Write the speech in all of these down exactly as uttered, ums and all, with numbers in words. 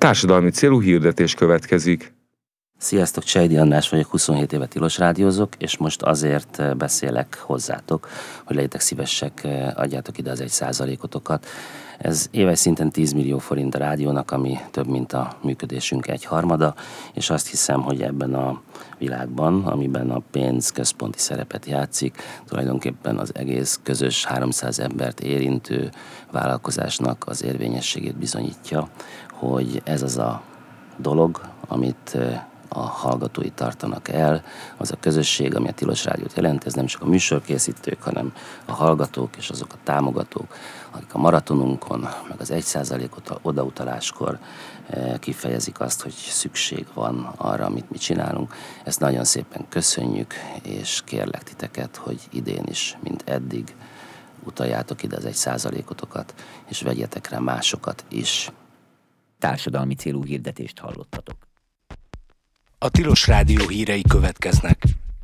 Társadalmi célú hirdetés következik. Sziasztok, Csejdi András vagyok, huszonhét éve tilos rádiózok, és most azért beszélek hozzátok, hogy legyetek szívesek, adjátok ide az egy százalékotokat. Ez éves szinten tíz millió forint a rádiónak, ami több, mint a működésünk egy harmada, és azt hiszem, hogy ebben a világban, amiben a pénz központi szerepet játszik, tulajdonképpen az egész közös háromszáz embert érintő vállalkozásnak az érvényességét bizonyítja, hogy ez az a dolog, amit a hallgatói tartanak el, az a közösség, ami a Tilos Rádiót jelent, ez nem csak a műsorkészítők, hanem a hallgatók és azok a támogatók, akik a maratonunkon, meg az egy százalékot odautaláskkor kifejezik azt, hogy szükség van arra, amit mi csinálunk. Ezt nagyon szépen köszönjük, és kérlek titeket, hogy idén is, mint eddig, utaljátok ide az egy százalékotokat, és vegyetek rá másokat is. Társadalmi célú hirdetést hallottatok. A Tilos Rádió hírei következnek.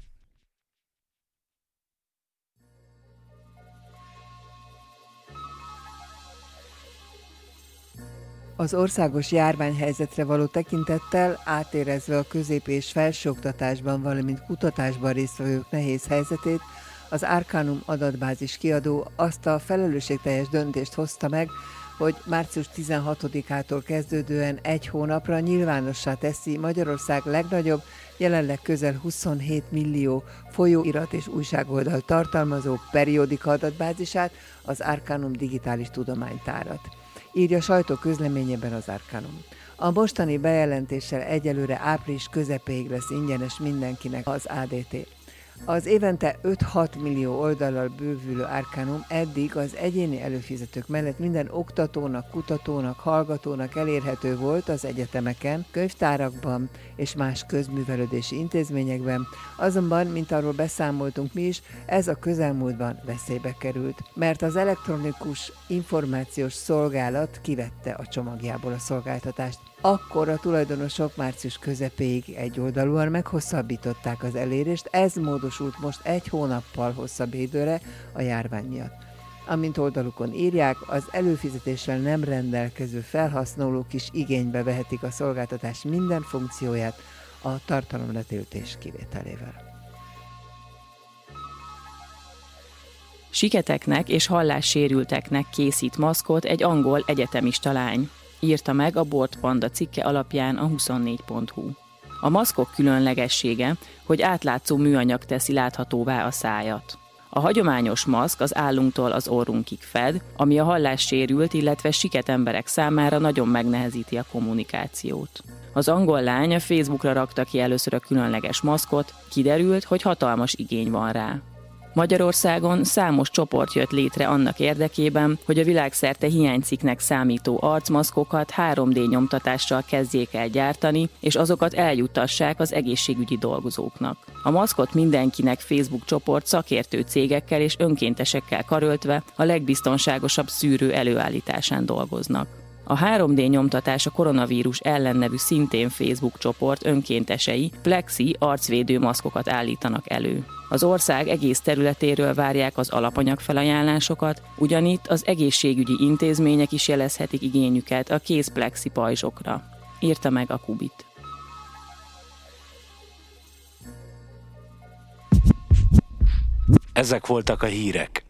Az országos járványhelyzetre való tekintettel, átérezve a közép- és felsőoktatásban, valamint kutatásban résztvevők nehéz helyzetét, az Arcanum adatbázis kiadó azt a felelősségteljes döntést hozta meg, hogy március tizenhatodikától kezdődően egy hónapra nyilvánossá teszi Magyarország legnagyobb, jelenleg közel huszonhét millió folyóirat és újságoldal tartalmazó periódika adatbázisát, az Arcanum digitális tudománytárat. Írja sajtóközleményében az Arcanum. A mostani bejelentéssel egyelőre április közepéig lesz ingyenes mindenkinek az á dé té. Az évente öt-hat millió oldallal bővülő Arcanum eddig az egyéni előfizetők mellett minden oktatónak, kutatónak, hallgatónak elérhető volt az egyetemeken, könyvtárakban és más közművelődési intézményekben, azonban, mint arról beszámoltunk mi is, ez a közelmúltban veszélybe került, mert az elektronikus információs szolgálat kivette a csomagjából a szolgáltatást. Akkor a tulajdonosok március közepéig egyoldalúan meghosszabbították az elérést, ez módosult most egy hónappal hosszabb időre a járvány miatt. Amint oldalukon írják, az előfizetéssel nem rendelkező felhasználók is igénybe vehetik a szolgáltatás minden funkcióját a tartalomletöltés kivételével. Siketeknek és hallássérülteknek készít maszkot egy angol egyetemista lány. Írta meg a Bort Panda cikke alapján a huszonnégy pont hu. A maszkok különlegessége, hogy átlátszó műanyag teszi láthatóvá a szájat. A hagyományos maszk az állunktól az orrunkig fed, ami a hallássérült, illetve siket emberek számára nagyon megnehezíti a kommunikációt. Az angol lány a Facebookra rakta ki először a különleges maszkot, kiderült, hogy hatalmas igény van rá. Magyarországon számos csoport jött létre annak érdekében, hogy a világszerte hiánycikknek számító arcmaszkokat három dé nyomtatással kezdjék el gyártani, és azokat eljuttassák az egészségügyi dolgozóknak. A maszkot mindenkinek Facebook csoport szakértő cégekkel és önkéntesekkel karöltve a legbiztonságosabb szűrő előállításán dolgoznak. A három dé nyomtatás a koronavírus ellen nevű szintén Facebook csoport önkéntesei plexi arcvédő maszkokat állítanak elő. Az ország egész területéről várják az alapanyagfelajánlásokat, ugyanitt az egészségügyi intézmények is jelezhetik igényüket a kézplexi pajzsokra. Írta meg a Kubit. Ezek voltak a hírek.